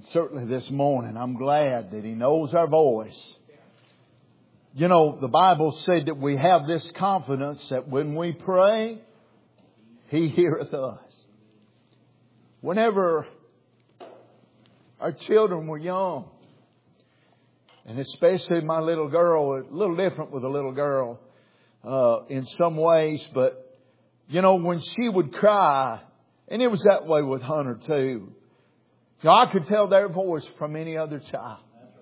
certainly this morning, I'm glad that He knows our voice. You know, the Bible said that we have this confidence that when we pray, He heareth us. Whenever our children were young, and especially my little girl, a little different with a little girl in some ways, but you know, when she would cry, and it was that way with Hunter too, you know, I could tell their voice from any other child.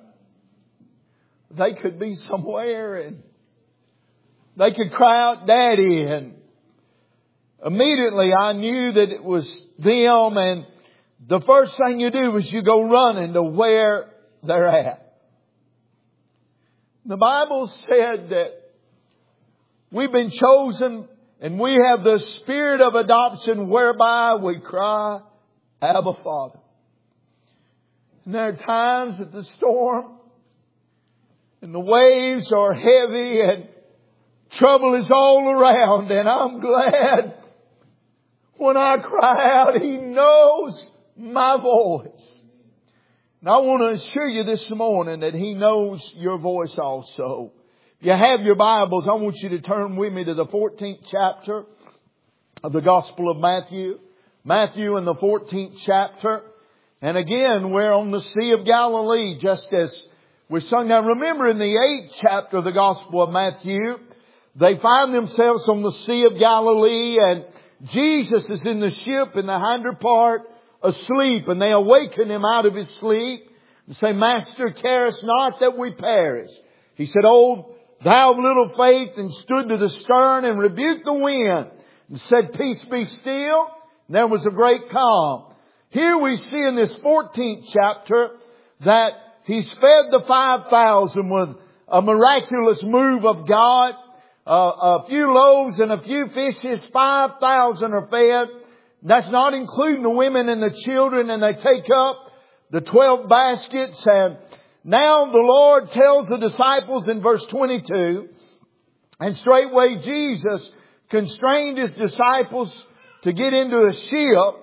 They could be somewhere and they could cry out, Daddy, and immediately I knew that it was them, and the first thing you do is you go running to where they're at. The Bible said that we've been chosen and we have the spirit of adoption whereby we cry, Abba, Father. And there are times that the storm and the waves are heavy and trouble is all around, and I'm glad when I cry out, He knows my voice. And I want to assure you this morning that He knows your voice also. If you have your Bibles, I want you to turn with me to the 14th chapter of the Gospel of Matthew. Matthew in the 14th chapter. And again, we're on the Sea of Galilee, just as we sung. Now remember, in the 8th chapter of the Gospel of Matthew, they find themselves on the Sea of Galilee, and Jesus is in the ship in the hinder part, asleep, and they awaken Him out of His sleep and say, Master, carest not that we perish. He said, Oh, thou of little faith, and stood to the stern and rebuked the wind and said, Peace, be still. And there was a great calm. Here we see in this 14th chapter that He's fed the 5,000 with a miraculous move of God. A few loaves and a few fishes, 5,000 are fed. That's not including the women and the children, and they take up the 12 baskets. And now the Lord tells the disciples in verse 22, and straightway Jesus constrained His disciples to get into a ship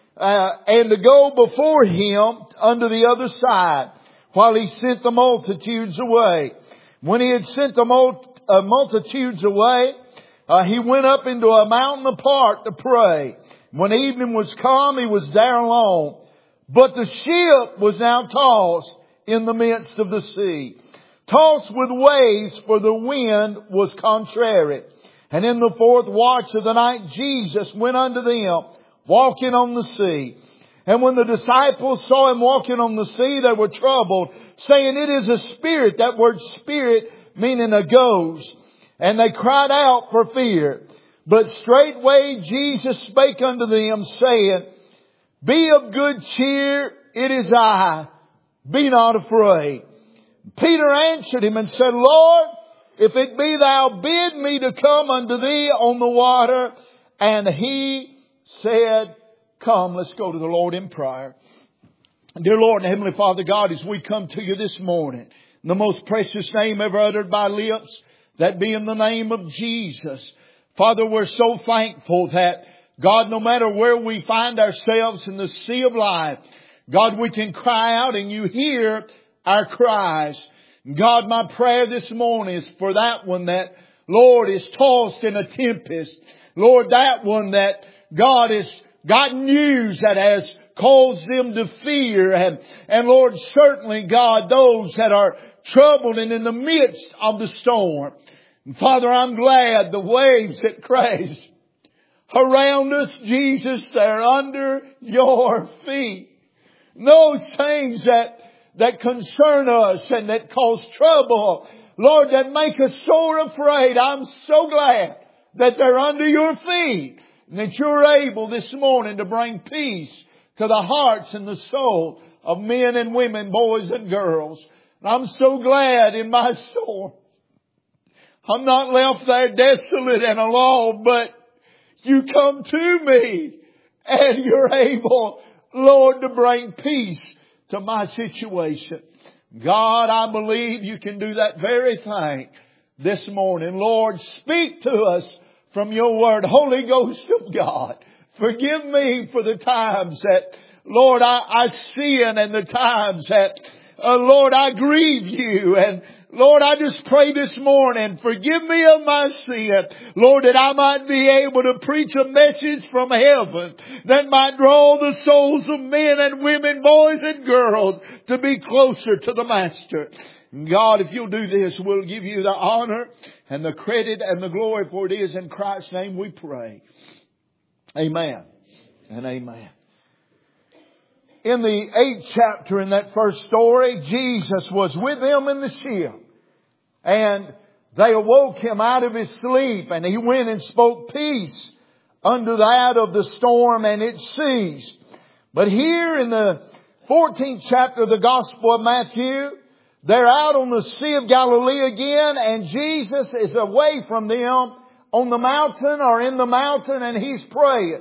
and to go before Him unto the other side while He sent the multitudes away. When He had sent the multitudes away, He went up into a mountain apart to pray. When evening was come, He was there alone. But the ship was now tossed in the midst of the sea, tossed with waves, for the wind was contrary. And in the 4th watch of the night, Jesus went unto them, walking on the sea. And when the disciples saw Him walking on the sea, they were troubled, saying, It is a spirit. That word spirit meaning a ghost. And they cried out for fear. But straightway Jesus spake unto them, saying, Be of good cheer, it is I. Be not afraid. Peter answered Him and said, Lord, if it be Thou, bid me to come unto Thee on the water. And He said, Come. Let's go to the Lord in prayer. Dear Lord and Heavenly Father God, as we come to You this morning, in the most precious name ever uttered by lips, that be in the name of Jesus. Father, we're so thankful that, God, no matter where we find ourselves in the sea of life, God, we can cry out and You hear our cries. God, my prayer this morning is for that one that, Lord, is tossed in a tempest. Lord, that one that, God, has got news that has caused them to fear. And Lord, certainly, God, those that are troubled and in the midst of the storm. And Father, I'm glad the waves that crash around us, Jesus, they're under Your feet. Those things that concern us and that cause trouble, Lord, that make us sore afraid, I'm so glad that they're under Your feet and that You're able this morning to bring peace to the hearts and the soul of men and women, boys and girls. And I'm so glad in my storm I'm not left there desolate and alone, but You come to me and You're able, Lord, to bring peace to my situation. God, I believe You can do that very thing this morning. Lord, speak to us from Your Word. Holy Ghost of God, forgive me for the times that, Lord, I sin and the times that, Lord, I grieve you. And Lord, I just pray this morning, forgive me of my sin. Lord, that I might be able to preach a message from heaven that might draw the souls of men and women, boys and girls to be closer to the Master. God, if you'll do this, we'll give you the honor and the credit and the glory, for it is in Christ's name we pray. Amen and amen. In the 8th chapter in that first story, Jesus was with them in the ship. And they awoke him out of his sleep, and he went and spoke peace unto that of the storm, and it ceased. But here in the 14th chapter of the Gospel of Matthew, they're out on the Sea of Galilee again, and Jesus is away from them on the mountain or in the mountain, and he's praying.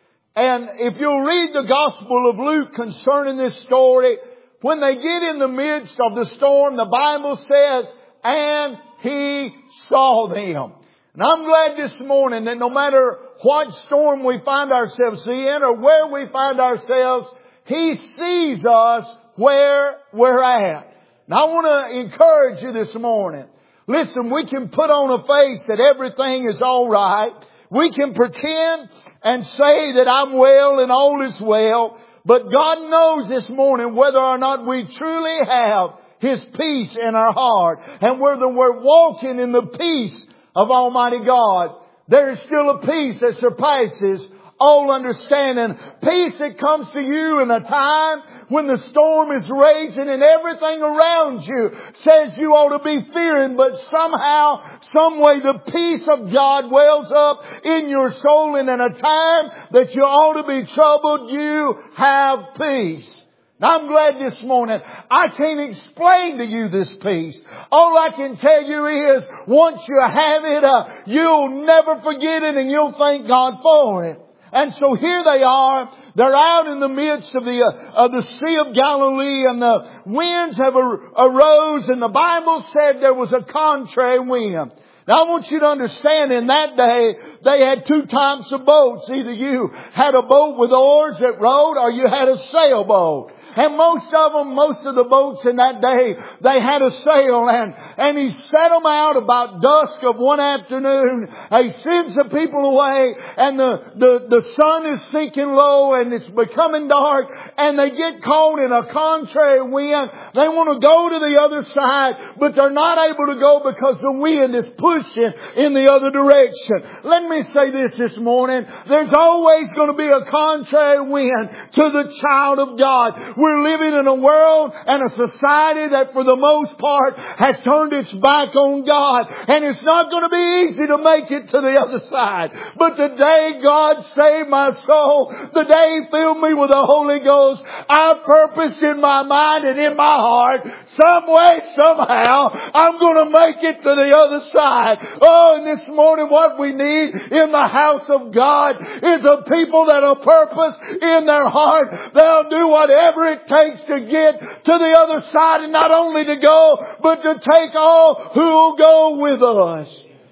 And if you'll read the Gospel of Luke concerning this story, when they get in the midst of the storm, the Bible says, and he saw them. And I'm glad this morning that no matter what storm we find ourselves in or where we find ourselves, he sees us where we're at. And I want to encourage you this morning. Listen, we can put on a face that everything is all right. We can pretend and say that I'm well and all is well. But God knows this morning whether or not we truly have His peace in our heart, and whether we're walking in the peace of Almighty God. There is still a peace that surpasses all understanding. Peace that comes to you in a time when the storm is raging and everything around you says you ought to be fearing, but somehow, some way the peace of God wells up in your soul, and in a time that you ought to be troubled, you have peace. I'm glad this morning I can't explain to you this peace. All I can tell you is once you have it, you'll never forget it, and you'll thank God for it. And so here they are. They're out in the midst of the Sea of Galilee, and the winds have arose, and the Bible said there was a contrary wind. Now I want you to understand, in that day, they had two types of boats. Either you had a boat with oars that rowed, or you had a sailboat. And most of the boats in that day, they had a sail, and he set them out about dusk of one afternoon. He sends the people away, and the sun is sinking low, and it's becoming dark, and they get caught in a contrary wind. They want to go to the other side, but they're not able to go because the wind is pushing in the other direction. Let me say this morning. There's always going to be a contrary wind to the child of God. We're living in a world and a society that for the most part has turned its back on God. And it's not going to be easy to make it to the other side. But the day God saved my soul, the day He filled me with the Holy Ghost, I purposed in my mind and in my heart, some way, somehow, I'm going to make it to the other side. Oh, and this morning what we need in the house of God is a people that are purpose in their heart. They'll do whatever it takes to get to the other side, and not only to go, but to take all who will go with us.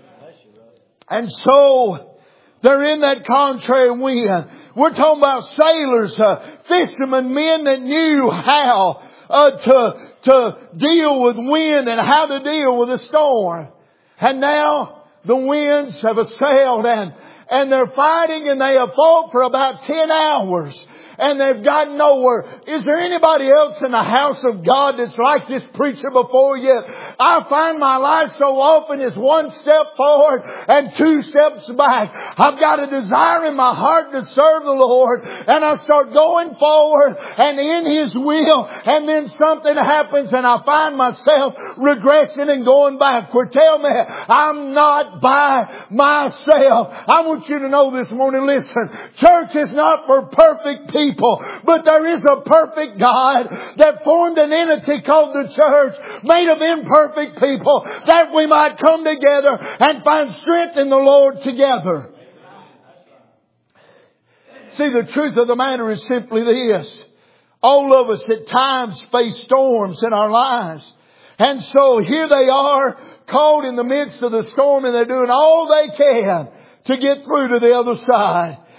And so they're in that contrary wind. We're talking about sailors, fishermen, men that knew how to deal with wind and how to deal with a storm. And now the winds have assailed, and they're fighting, and they have fought for about 10 hours. And they've gotten nowhere. Is there anybody else in the house of God that's like this preacher before you? I find my life so often is one step forward and two steps back. I've got a desire in my heart to serve the Lord, and I start going forward and in His will, and then something happens and I find myself regressing and going backward. Tell me, I'm not by myself. I want you to know this morning, listen, church is not for perfect people. But there is a perfect God that formed an entity called the church, made of imperfect people, that we might come together and find strength in the Lord together. See, the truth of the matter is simply this. All of us at times face storms in our lives. And so here they are, caught in the midst of the storm, and they're doing all they can to get through to the other side.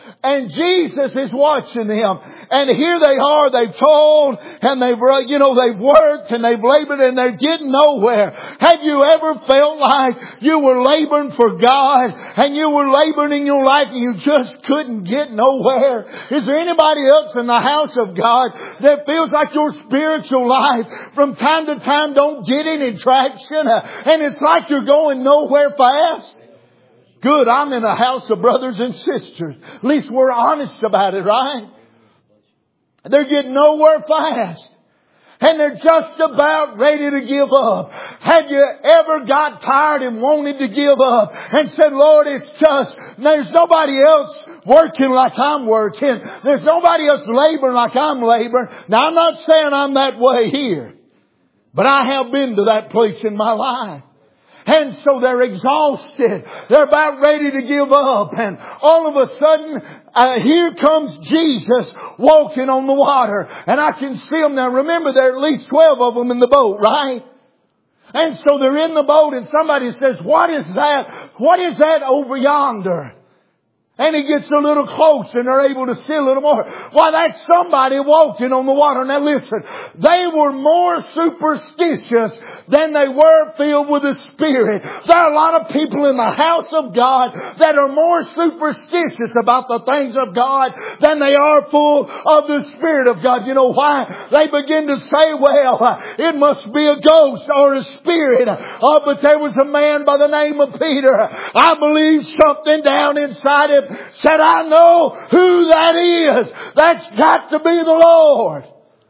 And Jesus is watching them. And here they are, they've toiled and they've worked and they've labored and they're getting nowhere. Have you ever felt like you were laboring for God and you were laboring in your life and you just couldn't get nowhere? Is there anybody else in the house of God that feels like your spiritual life from time to time don't get any traction and it's like you're going nowhere fast? Good, I'm in a house of brothers and sisters. At least we're honest about it, right? They're getting nowhere fast. And they're just about ready to give up. Have you ever got tired and wanted to give up and said, Lord, there's nobody else working like I'm working. There's nobody else laboring like I'm laboring. Now, I'm not saying I'm that way here, but I have been to that place in my life. And so they're exhausted. They're about ready to give up. And all of a sudden, here comes Jesus walking on the water. And I can see them now. Remember, there are at least 12 of them in the boat, right? And so they're in the boat and somebody says, what is that? What is that over yonder? And he gets a little closer and they're able to see a little more. Why, that's somebody walking on the water. Now listen, they were more superstitious than they were filled with the Spirit. There are a lot of people in the house of God that are more superstitious about the things of God than they are full of the Spirit of God. You know why? They begin to say, well, it must be a ghost or a spirit. But there was a man by the name of Peter. I believe something down inside him said, I know who that is. That's got to be the Lord.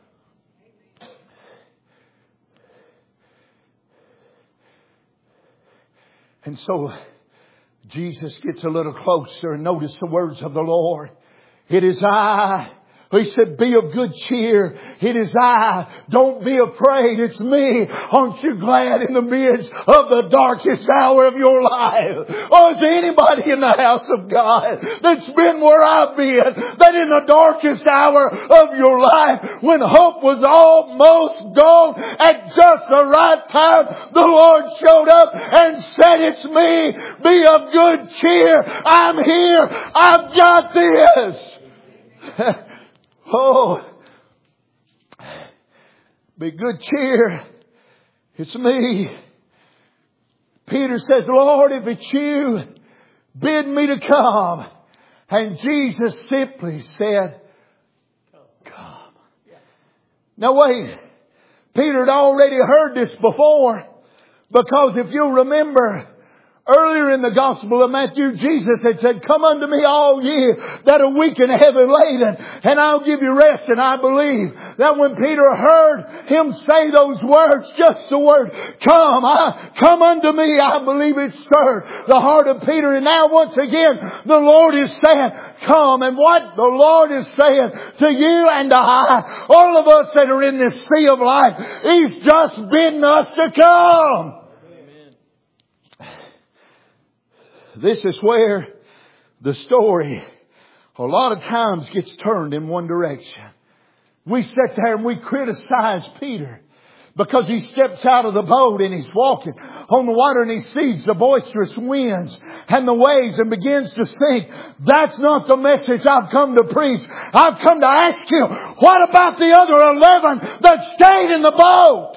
And so Jesus gets a little closer and notice the words of the Lord. It is I. He said, be of good cheer. It is I. Don't be afraid. It's me. Aren't you glad in the midst of the darkest hour of your life? Or is there anybody in the house of God that's been where I've been? That in the darkest hour of your life, when hope was almost gone, at just the right time, the Lord showed up and said, it's me. Be of good cheer. I'm here. I've got this. Oh, be good cheer. It's me. Peter says, Lord, if it's you, bid me to come. And Jesus simply said, come. Now wait. Peter had already heard this before. Because if you'll remember, earlier in the Gospel of Matthew, Jesus had said, come unto me all ye that are weak and heavy laden, and I'll give you rest. And I believe that when Peter heard him say those words, just the word, come unto me, I believe it stirred the heart of Peter. And now once again, the Lord is saying, come. And what the Lord is saying to you and to I, all of us that are in this sea of life, He's just bidding us to come. This is where the story a lot of times gets turned in one direction. We sit there and we criticize Peter because he steps out of the boat and he's walking on the water and he sees the boisterous winds and the waves and begins to sink. That's not the message I've come to preach. I've come to ask you, what about the other 11 that stayed in the boat?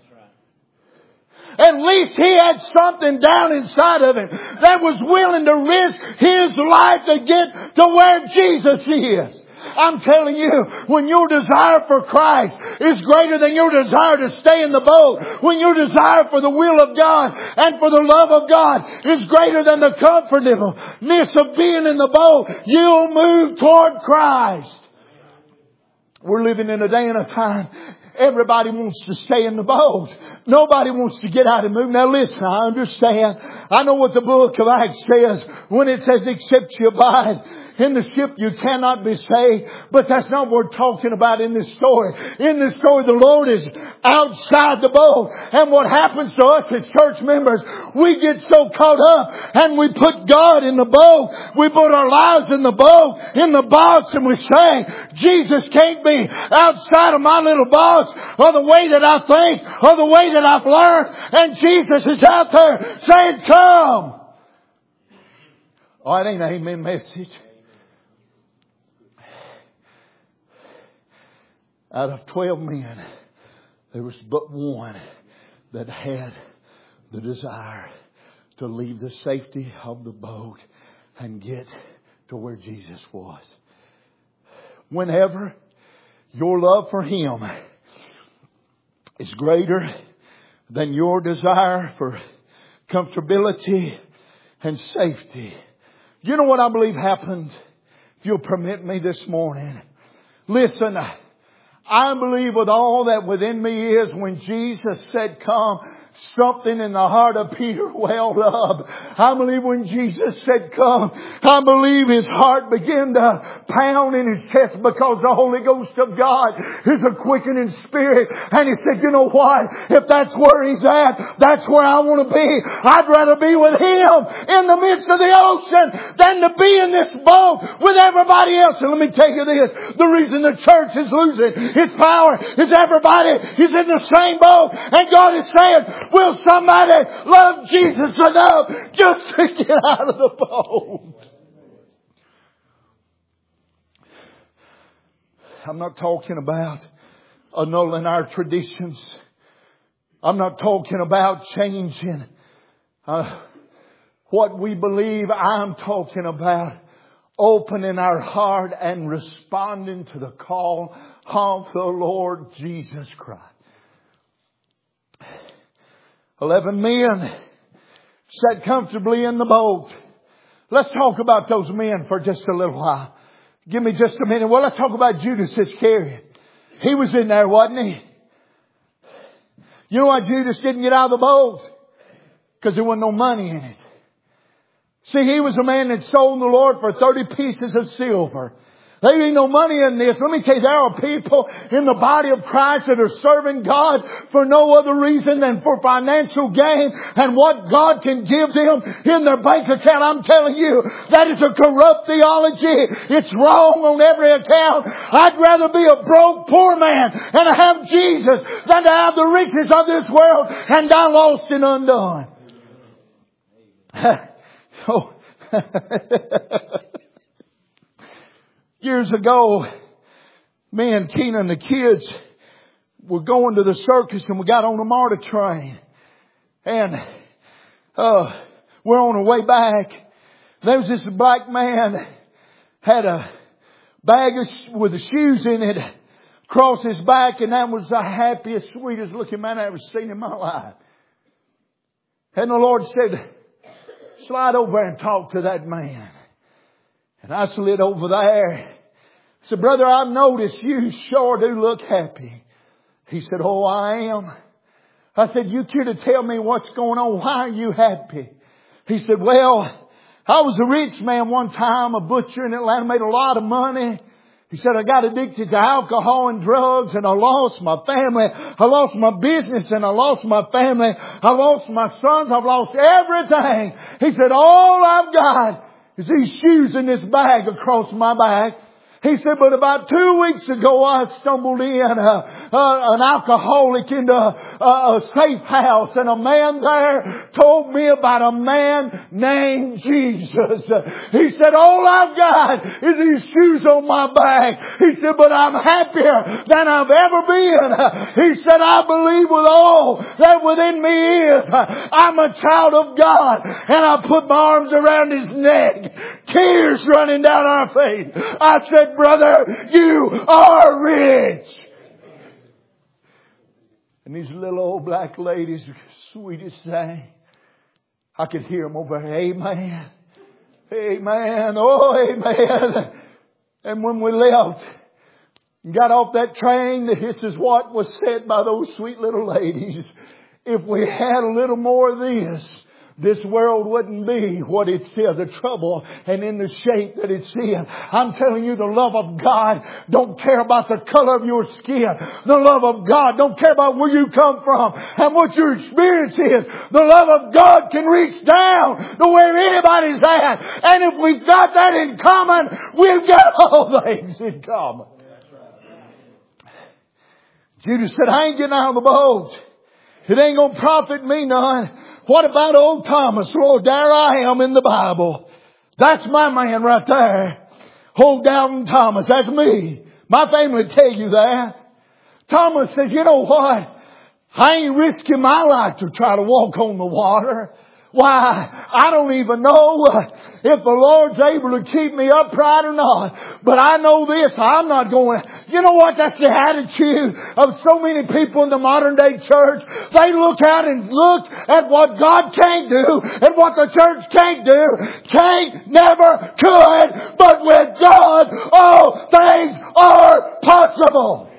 At least he had something down inside of him that was willing to risk his life to get to where Jesus is. I'm telling you, when your desire for Christ is greater than your desire to stay in the boat, when your desire for the will of God and for the love of God is greater than the comfortableness of being in the boat, you'll move toward Christ. We're living in a day and a time. Everybody wants to stay in the boat. Nobody wants to get out and move. Now listen, I understand. I know what the book of Acts says when it says, except you abide in the ship, you cannot be saved. But that's not what we're talking about in this story. In this story, the Lord is outside the boat. And what happens to us as church members, we get so caught up and we put God in the boat. We put our lives in the boat, in the box, and we say, Jesus can't be outside of my little box or the way that I think or the way that I've learned. And Jesus is out there saying, come. Oh, it ain't an amen message. Out of 12 men, there was but one that had the desire to leave the safety of the boat and get to where Jesus was. Whenever your love for Him is greater than your desire for comfortability and safety. You know what I believe happened? If you'll permit me this morning. Listen, I believe with all that within me is when Jesus said, come, something in the heart of Peter welled up. I believe when Jesus said, come, I believe his heart began to pound in his chest because the Holy Ghost of God is a quickening spirit. And he said, you know what? If that's where he's at, that's where I want to be. I'd rather be with him in the midst of the ocean than to be in this boat with everybody else. And let me tell you this, the reason the church is losing its power is everybody is in the same boat. And God is saying, will somebody love Jesus enough just to get out of the boat? I'm not talking about annulling our traditions. I'm not talking about changing what we believe. I'm talking about opening our heart and responding to the call of the Lord Jesus Christ. 11 men sat comfortably in the boat. Let's talk about those men for just a little while. Give me just a minute. Well, let's talk about Judas Iscariot. He was in there, wasn't he? You know why Judas didn't get out of the boat? Because there wasn't no money in it. See, he was a man that sold the Lord for 30 pieces of silver. There ain't no money in this. Let me tell you, there are people in the body of Christ that are serving God for no other reason than for financial gain and what God can give them in their bank account. I'm telling you, that is a corrupt theology. It's wrong on every account. I'd rather be a broke poor man and have Jesus than to have the riches of this world and die lost and undone. Oh. Years ago, me and Tina and the kids were going to the circus and we got on the MARTA train. And we're on our way back. There was this black man had a bag with the shoes in it across his back, and that was the happiest, sweetest looking man I ever seen in my life. And the Lord said, slide over and talk to that man. And I slid over there. I said, brother, I've noticed you sure do look happy. He said, oh, I am. I said, you care to tell me what's going on? Why are you happy? He said, well, I was a rich man one time, a butcher in Atlanta, made a lot of money. He said, I got addicted to alcohol and drugs and I lost my family. I lost my business and I lost my family. I lost my sons. I've lost everything. He said, all I've got is these shoes in this bag across my back. He said, but about 2 weeks ago, I stumbled in an alcoholic into a safe house, and a man there told me about a man named Jesus. He said, all I've got is these shoes on my back. He said, but I'm happier than I've ever been. He said, I believe with all that within me is, I'm a child of God. And I put my arms around his neck, tears running down our face. I said, brother, you are rich. And these little old black ladies, sweetest thing, I could hear them over there. Amen. Amen. Oh, amen. And when we left and got off that train, this is what was said by those sweet little ladies. If we had a little more of this world wouldn't be what it's in, the trouble and in the shape that it's in. I'm telling you, the love of God don't care about the color of your skin. The love of God don't care about where you come from and what your experience is. The love of God can reach down to where anybody's at. And if we've got that in common, we've got all things in common. Judas said, I ain't getting out of the boat. It ain't going to profit me none. What about old Thomas? Lord, there I am in the Bible. That's my man right there. Old Doubting Thomas. That's me. My family will tell you that. Thomas says, you know what? I ain't risking my life to try to walk on the water. Why? I don't even know if the Lord's able to keep me upright or not. But I know this, I'm not going. You know what? That's the attitude of so many people in the modern day church. They look out and look at what God can't do and what the church can't do. Can't, never, could. But with God, all things are possible.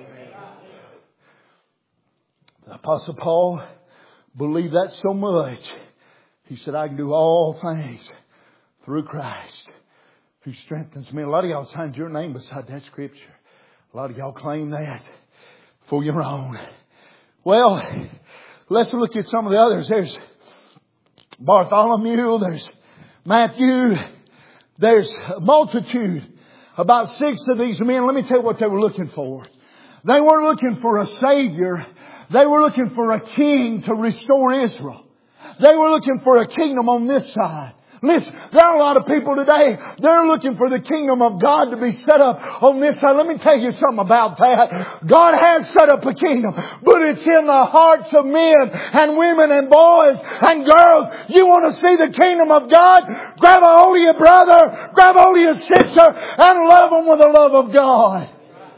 The Apostle Paul believed that so much. He said, I can do all things through Christ who strengthens me. A lot of y'all signed your name beside that scripture. A lot of y'all claim that for your own. Well, let's look at some of the others. There's Bartholomew. There's Matthew. There's a multitude. About 6 of these men. Let me tell you what they were looking for. They weren't looking for a Savior. They were looking for a king to restore Israel. They were looking for a kingdom on this side. Listen, there are a lot of people today, they're looking for the kingdom of God to be set up on this side. Let me tell you something about that. God has set up a kingdom, but it's in the hearts of men and women and boys and girls. You want to see the kingdom of God? Grab a hold of your brother, grab a hold of your sister, and love them with the love of God.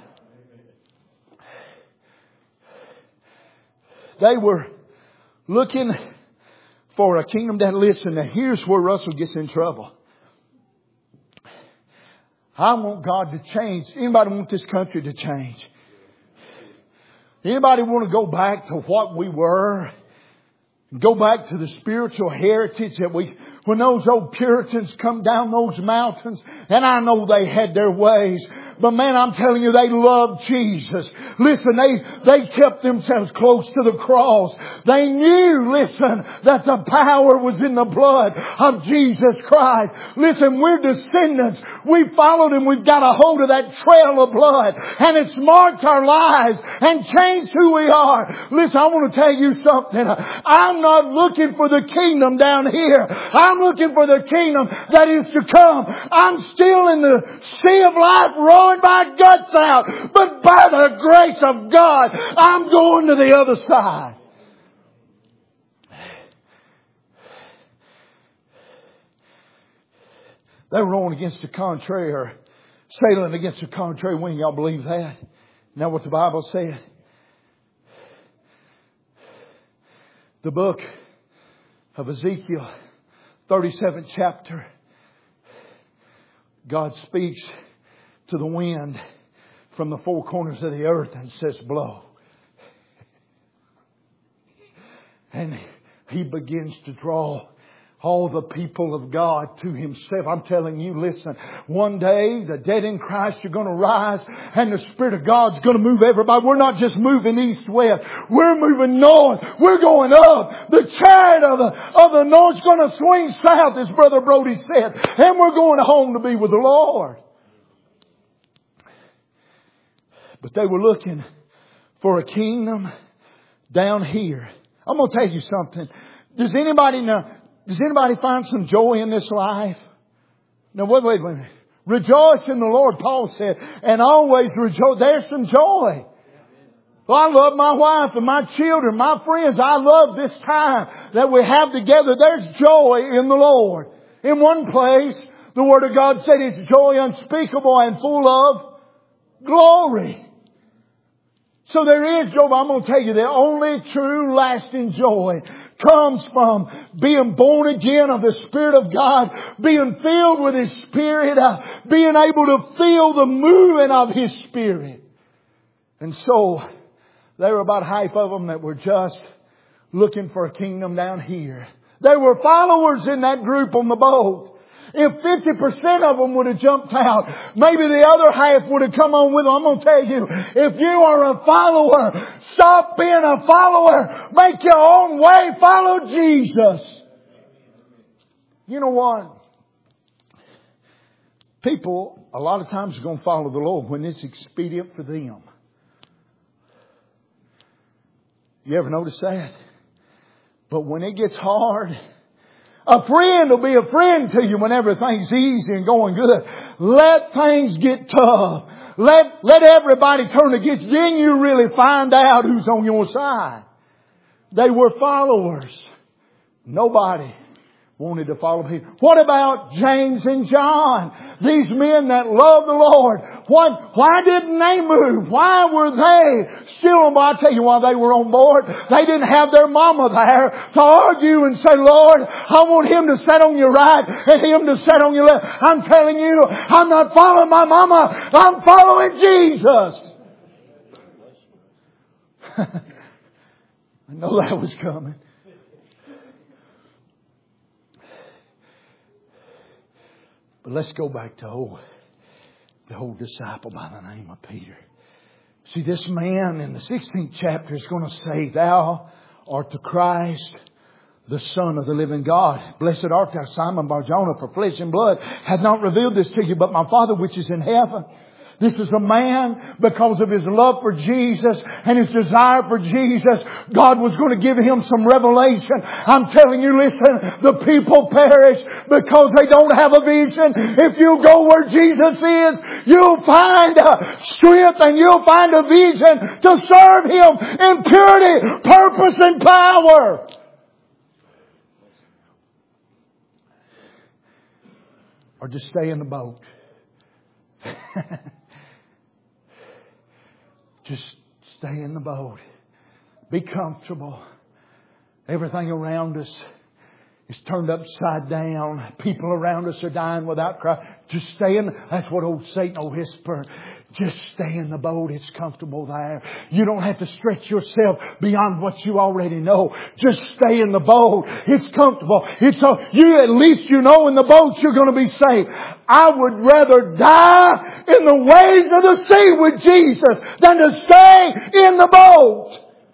They were looking for a kingdom that, listen, now here's where Russell gets in trouble. I want God to change. Anybody want this country to change? Anybody want to go back to what we were? Go back to the spiritual heritage that when those old Puritans come down those mountains, and I know they had their ways, but man, I'm telling you, they loved Jesus. Listen, they kept themselves close to the cross. They knew, listen, that the power was in the blood of Jesus Christ. Listen, we're descendants. We followed Him. We've got a hold of that trail of blood, and it's marked our lives and changed who we are. Listen, I want to tell you something. I'm not looking for the kingdom down here. I'm looking for the kingdom that is to come. I'm still in the sea of life roaring my guts out. But by the grace of God, I'm going to the other side. They were rowing against the contrary, or sailing against the contrary wind. Y'all believe that? Now what the Bible said? The book of Ezekiel, 37th chapter. God speaks to the wind from the four corners of the earth and says, blow. And He begins to draw all the people of God to Himself. I'm telling you, listen, one day the dead in Christ are going to rise and the Spirit of God's going to move everybody. We're not just moving east-west. We're moving north. We're going up. The chariot of the north's going to swing south, as Brother Brody said. And we're going home to be with the Lord. But they were looking for a kingdom down here. I'm going to tell you something. Does anybody find some joy in this life? No, wait a minute. Rejoice in the Lord, Paul said, and always rejoice. There's some joy. Well, I love my wife and my children, my friends. I love this time that we have together. There's joy in the Lord. In one place, the Word of God said it's joy unspeakable and full of glory. So there is joy. I'm going to tell you, the only true lasting joy comes from being born again of the Spirit of God, being filled with His Spirit, being able to feel the moving of His Spirit. And so there were about half of them that were just looking for a kingdom down here. There were followers in that group on the boat. If 50% of them would have jumped out, maybe the other half would have come on with them. I'm going to tell you, if you are a follower, stop being a follower. Make your own way. Follow Jesus. You know what? People, a lot of times, are going to follow the Lord when it's expedient for them. You ever notice that? But when it gets hard, a friend will be a friend to you when everything's easy and going good. Let things get tough. Let everybody turn against you. Then you really find out who's on your side. They were followers. Nobody wanted to follow him. What about James and John? These men that loved the Lord. Why didn't they move? Why were they still on board? I'll tell you why they were on board. They didn't have their mama there to argue and say, Lord, I want him to sit on your right and him to sit on your left. I'm telling you, I'm not following my mama. I'm following Jesus. I know that was coming. But let's go back to the old disciple by the name of Peter. See, this man in the 16th chapter is going to say, Thou art the Christ, the Son of the living God. Blessed art thou, Simon Bar-Jonah, for flesh and blood hath not revealed this to you, but my Father which is in heaven. This is a man, because of his love for Jesus and his desire for Jesus, God was going to give him some revelation. I'm telling you, listen, the people perish because they don't have a vision. If you go where Jesus is, you'll find strength and you'll find a vision to serve Him in purity, purpose, and power. Or just stay in the boat. Just stay in the boat. Be comfortable. Everything around us is turned upside down. People around us are dying without Christ. Just stay in. That's what old Satan will whisper. Just stay in the boat. It's comfortable there. You don't have to stretch yourself beyond what you already know. Just stay in the boat. It's comfortable. You at least you know in the boat you're going to be safe. I would rather die in the waves of the sea with Jesus than to stay in the boat.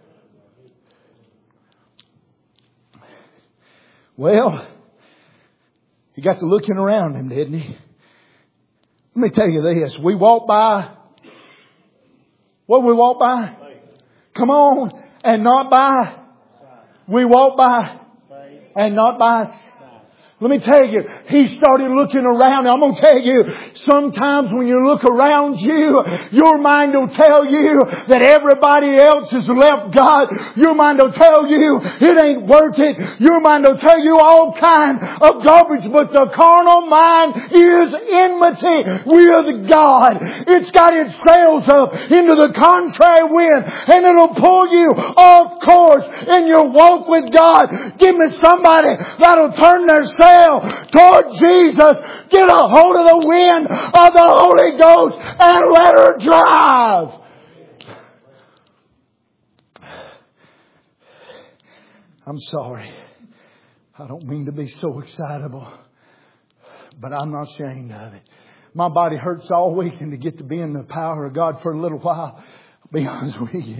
Well, he got to looking around him, didn't he? Let me tell you this. We walk by. What we walk by? Come on. And not by. We walk by. And not by. Let me tell you, he started looking around. I'm going to tell you, sometimes when you look around you, your mind will tell you that everybody else has left God. Your mind will tell you it ain't worth it. Your mind will tell you all kind of garbage, but the carnal mind is enmity with God. It's got its sails up into the contrary wind, and it'll pull you off course in your walk with God. Give me somebody that'll turn their sail toward Jesus, get a hold of the wind of the Holy Ghost and let her drive. I'm sorry. I don't mean to be so excitable, but I'm not ashamed of it. My body hurts all week, and to get to be in the power of God for a little while, I'll be honest with you.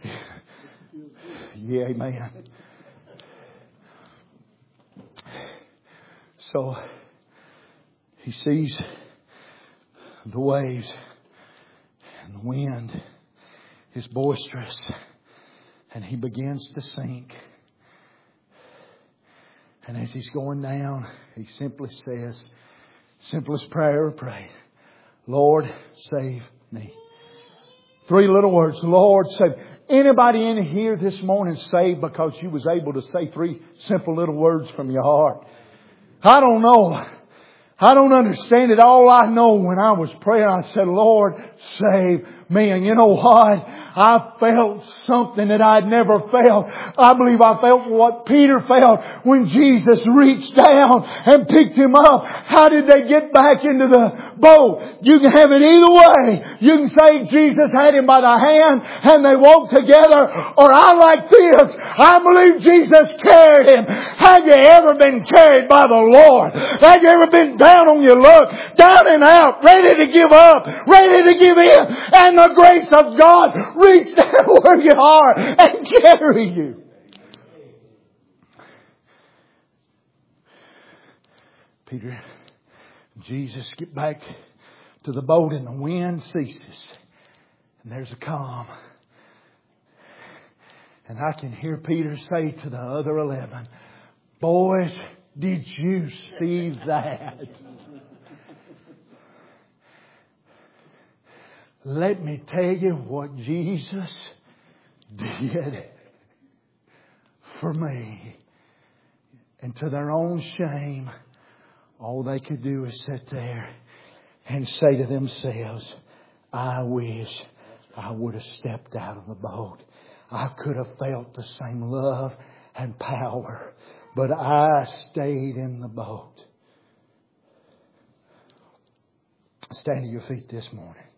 Yeah, amen. So he sees the waves and the wind is boisterous, and he begins to sink. And as he's going down, he simply says, simplest prayer ever prayed, Lord, save me. 3 little words, Lord, save. Anybody in here this morning saved because you was able to say 3 simple little words from your heart? I don't know. I don't understand it. All I know when I was praying, I said, Lord, save me. And you know what? I felt something that I'd never felt. I believe I felt what Peter felt when Jesus reached down and picked him up. How did they get back into the boat? You can have it either way. You can say Jesus had him by the hand and they walked together. Or I like this. I believe Jesus carried him. Have you ever been carried by the Lord? Have you ever been down on your luck, down and out, ready to give up, ready to give in, and the grace of God reach down where you are and carry you? Peter, Jesus get back to the boat and the wind ceases and there's a calm. And I can hear Peter say to the other 11, boys, did you see that? Let me tell you what Jesus did for me. And to their own shame, all they could do is sit there and say to themselves, I wish I would have stepped out of the boat. I could have felt the same love and power, but I stayed in the boat. Stand to your feet this morning.